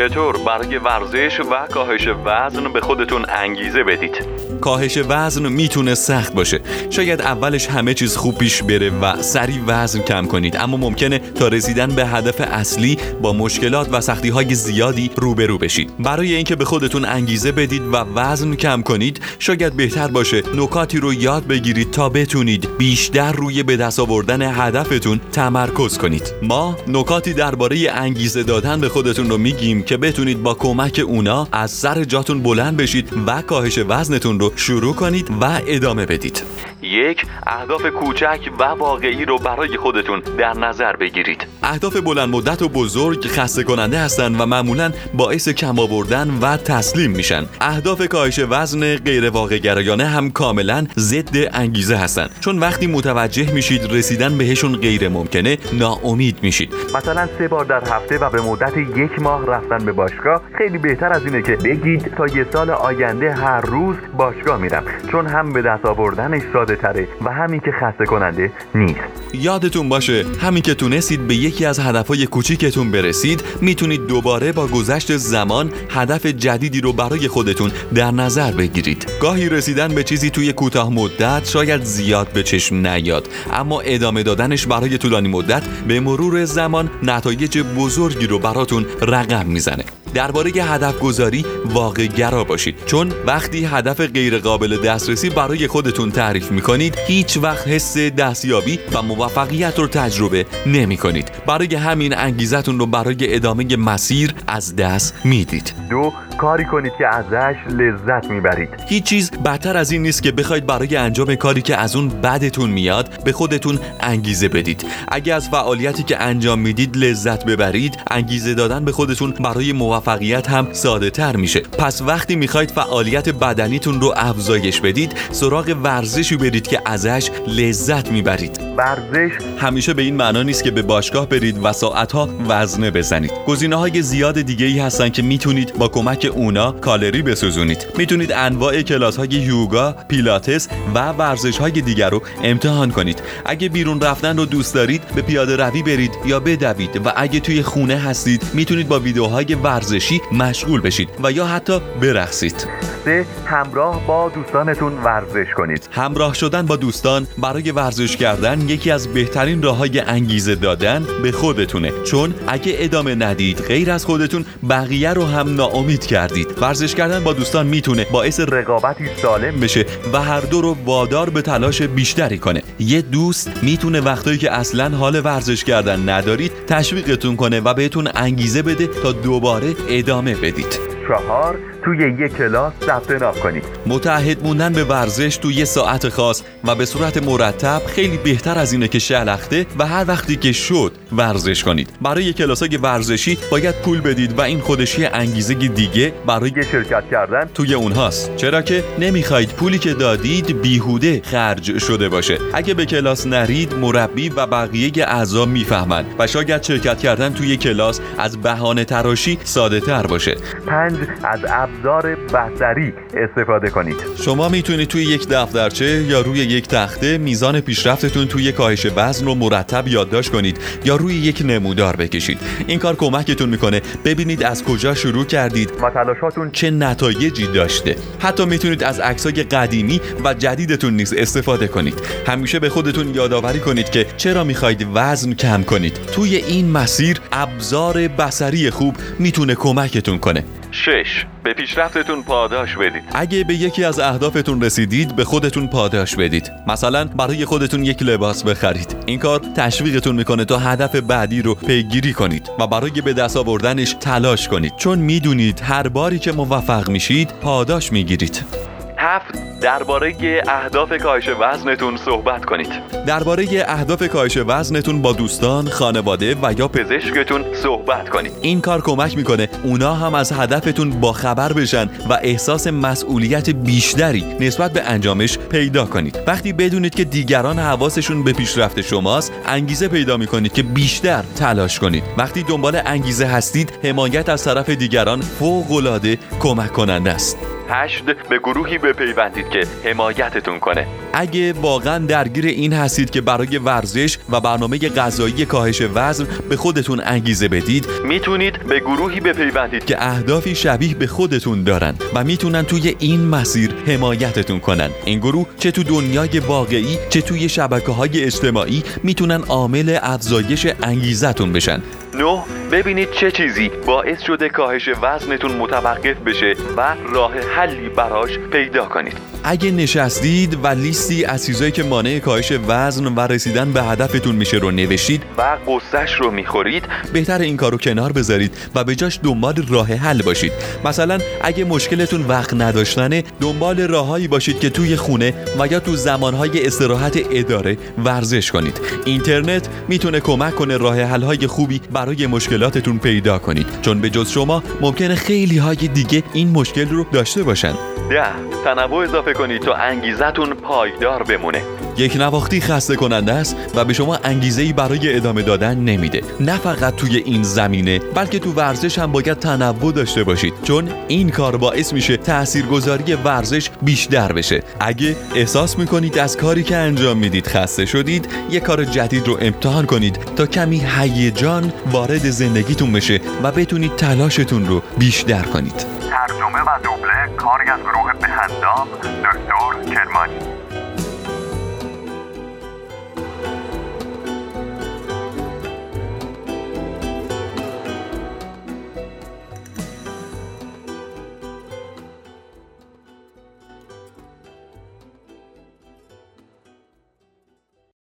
چطور برای ورزش و کاهش وزن به خودتون انگیزه بدید؟ کاهش وزن میتونه سخت باشه. شاید اولش همه چیز خوب پیش بره و سریع وزن کم کنید، اما ممکنه تا رسیدن به هدف اصلی با مشکلات و سختی‌های زیادی روبرو بشید. برای اینکه به خودتون انگیزه بدید و وزن کم کنید، شاید بهتر باشه نکاتی رو یاد بگیرید تا بتونید بیشتر روی به دست آوردن هدفتون تمرکز کنید. ما نکاتی درباره انگیزه دادن به خودتون رو میگیم که بتونید با کمک اونا از سر جاتون بلند بشید و کاهش وزنتون رو شروع کنید و ادامه بدید. 1. اهداف کوچک و واقعی رو برای خودتون در نظر بگیرید. اهداف بلند مدت و بزرگ خسته کننده هستن و معمولاً باعث کم آوردن و تسلیم میشن. اهداف کاهش وزن غیر واقع گرایانه هم کاملاً ضد انگیزه هستن، چون وقتی متوجه میشید رسیدن بهشون غیر ممکنه، ناامید میشید. مثلا 3 بار در هفته و به مدت 1 ماه رفتن به باشگاه خیلی بهتر از اینه که بگید تا 1 سال آینده هر روز باشگاه میرم، چون هم به دست آوردنش ساده تره و همین که خسته کننده نیست. یادتون باشه همین که تونستید به یکی از هدفهای کوچیکتون برسید، میتونید دوباره با گذشت زمان هدف جدیدی رو برای خودتون در نظر بگیرید. گاهی رسیدن به چیزی توی کوتاه مدت شاید زیاد به چشم نیاد، اما ادامه دادنش برای طولانی مدت به مرور زمان نتایج بزرگی رو براتون رقم میزنه. درباره هدف گذاری واقع گرا باشید، چون وقتی هدف غیر قابل دسترسی برای خودتون تعریف میکنید، هیچ وقت حس دستیابی و موفقیت رو تجربه نمی کنید. برای همین انگیزتون رو برای ادامه مسیر از دست میدید. 2. کاری کنید که ازش لذت میبرید. هیچ چیز بدتر از این نیست که بخواید برای انجام کاری که از اون بدتون میاد به خودتون انگیزه بدید. اگه از فعالیتی که انجام میدید لذت ببرید، انگیزه دادن به خودتون برای موفقیت هم ساده تر میشه. پس وقتی میخواید فعالیت بدنیتون رو افزایش بدید، سراغ ورزشی برید که ازش لذت میبرید. ورزش همیشه به این معنا نیست که به باشگاه برید و ساعتها وزنه بزنید. گزینه‌های زیاد دیگه‌ای هستن که میتونید با کمک اونا کالری بسوزونید. میتونید انواع کلاس‌های یوگا، پیلاتس و ورزش‌های دیگر رو امتحان کنید. اگه بیرون رفتن رو دوست دارید، به پیاده روی برید یا بدوید، و اگه توی خونه هستید میتونید با ویدیوهای ورزشی مشغول بشید و یا حتی برقصید. 3. همراه با دوستانتون ورزش کنید. همراه شدن با دوستان برای ورزش کردن یکی از بهترین راه‌های انگیزه دادن به خودتونه، چون اگه ادامه ندید غیر از خودتون بقیه رو هم ناامید کردید. ورزش کردن با دوستان میتونه باعث رقابتی سالم بشه و هر دو رو وادار به تلاش بیشتری کنه. یه دوست میتونه وقتایی که اصلاً حال ورزش کردن ندارید تشویقتون کنه و بهتون انگیزه بده تا دوباره ادامه بدید. 4. توی یک کلاس ثبت نام کنید. متعهد موندن به ورزش توی یه ساعت خاص و به صورت مرتب خیلی بهتر از اینه که شلخته و هر وقتی که شد ورزش کنید. برای کلاسای ورزشی باید پول بدید و این خودش یه انگیزه دیگه برای شرکت کردن توی اونهاست، چرا که نمیخواید پولی که دادید بیهوده خرج شده باشه. اگه به کلاس نرید، مربی و بقیه اعضا میفهمن و شاید شرکت کردن توی کلاس از بهانه تراشی ساده تر باشه. 5. از ابزار بصری استفاده کنید. شما میتونید توی یک دفترچه یا روی یک تخته میزان پیشرفتتون توی کاهش وزن رو مرتب یادداشت کنید یا روی یک نمودار بکشید. این کار کمکتون میکنه ببینید از کجا شروع کردید و تلاشاتون چه نتایجی داشته. حتی میتونید از عکسای قدیمی و جدیدتون نیز استفاده کنید. همیشه به خودتون یادآوری کنید که چرا میخواید وزن کم کنید. توی این مسیر ابزار بصری خوب میتونه کمکتون کنه. 6. به پیشرفتتون پاداش بدید. اگه به یکی از اهدافتون رسیدید، به خودتون پاداش بدید. مثلا برای خودتون یک لباس بخرید. این کار تشویقتون میکنه تا هدف بعدی رو پیگیری کنید و برای به دست آوردنش تلاش کنید، چون میدونید هر باری که موفق میشید پاداش میگیرید. 7. درباره اهداف کاهش وزنتون صحبت کنید. درباره اهداف کاهش وزنتون با دوستان، خانواده و یا پزشکتون صحبت کنید. این کار کمک میکنه اونا هم از هدفتون با خبر بشن و احساس مسئولیت بیشتری نسبت به انجامش پیدا کنید. وقتی بدونید که دیگران حواسشون به پیشرفت شماست، انگیزه پیدا میکنید که بیشتر تلاش کنید. وقتی دنبال انگیزه هستید، حمایت از طرف دیگران فوق‌العاده کمک کننده است. 8. به گروهی بپیوندید که حمایتتون کنه. اگه واقعا درگیر این هستید که برای ورزش و برنامه غذایی کاهش وزن به خودتون انگیزه بدید، میتونید به گروهی بپیوندید که اهدافی شبیه به خودتون دارن و میتونن توی این مسیر حمایتتون کنن. این گروه چه تو دنیای واقعی چه توی شبکه‌های اجتماعی میتونن عامل افزایش انگیزتون بشن. 9. ببینید چه چیزی باعث شده کاهش وزنتون متوقف بشه و راه حلی براش پیدا کنید. اگه نشستید و لیستی از چیزایی که مانع کاهش وزن و رسیدن به هدفتون میشه رو نوشتید و قصه‌اش رو میخورید، بهتر این کارو کنار بذارید و به جاش دنبال راه حل باشید. مثلا اگه مشکلتون وقت نداشتنه، دنبال راههایی باشید که توی خونه و یا تو زمانهای استراحت اداره ورزش کنید. اینترنت میتونه کمک کنه راه حل‌های خوبی برای مشکلاتتون پیدا کنید، چون به جز شما ممکنه خیلی های دیگه این مشکل رو داشته باشن. 10. تنوع اضافه کنید تا انگیزتون پایدار بمونه. یک نواختی خسته کننده است و به شما انگیزه‌ای برای ادامه دادن نمیده. نه فقط توی این زمینه، بلکه تو ورزش هم باید تنوع داشته باشید، چون این کار باعث میشه تاثیرگذاری ورزش بیشتر بشه. اگه احساس میکنید از کاری که انجام میدید خسته شدید، یک کار جدید رو امتحان کنید تا کمی هیجان وارد زندگیتون بشه و بتونید تلاشتون رو بیشتر کنید. ترجمه و دوبله کاری از گروه بهندام دکتر کرمانی.